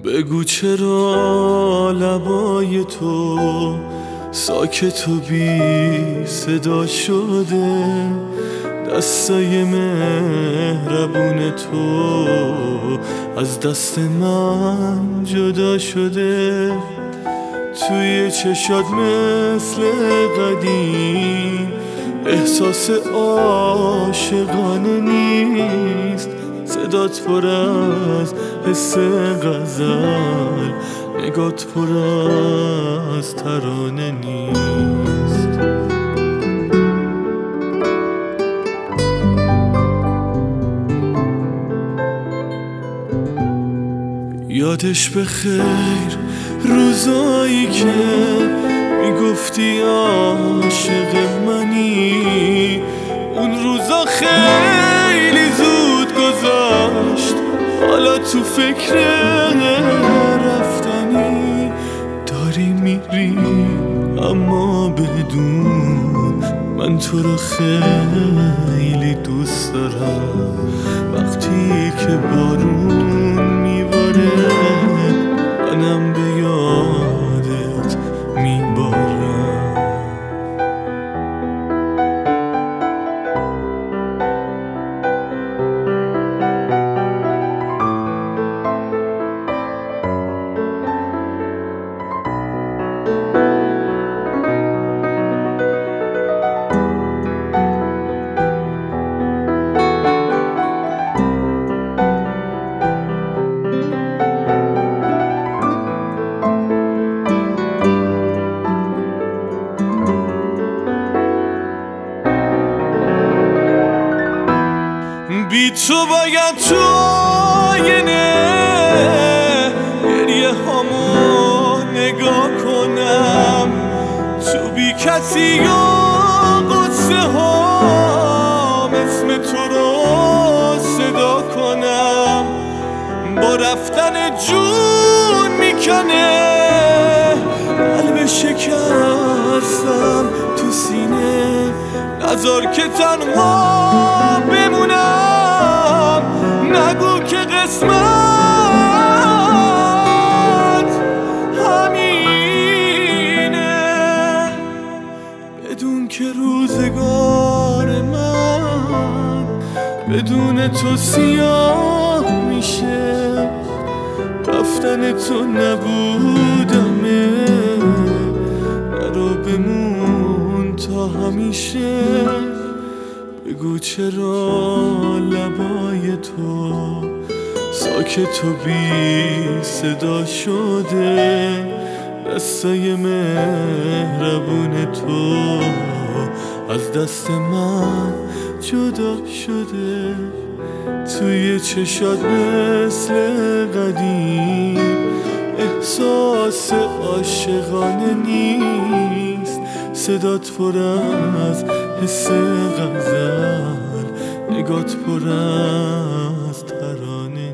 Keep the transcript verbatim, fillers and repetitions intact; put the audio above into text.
بگو چرا لبای تو ساکت و بی صدا شده، دستای مهربون تو از دست من جدا شده. توی چشات مثل قدیم احساس عاشقانه نیست، صدات پر از حس غزل، نگات پر از ترانه نیست. یادش بخیر روزایی که میگفتی عاشق منی، اون روزا خیلی زود گذشت، حالا تو فکر رفتنی داری میری، اما بدون من تو رو خیلی دوست دارم. وقتی که بارون میباره منم به یادت میبارم. بی تو باید تو آینه گریه هامو نگاه کنم، تو بی کسی و قصه هام اسم تو رو صدا کنم. با رفتن جون میکنه قلب شکستم تو سینه، نذار که تنها بمونم، نگو که قسمت همینه، بدون که روزگار من بدون تو سیاه میشه، رفتن تو نبودمه، نرو بمون تا همیشه. بگو چرا لبای تو ساکت و بی صدا شده، دستای مهربون تو از دست من جدا شده. توی چشات مثل قدیم احساس عاشقانه نیست، صدات پر از حس غزل، نگات پر از ترانه.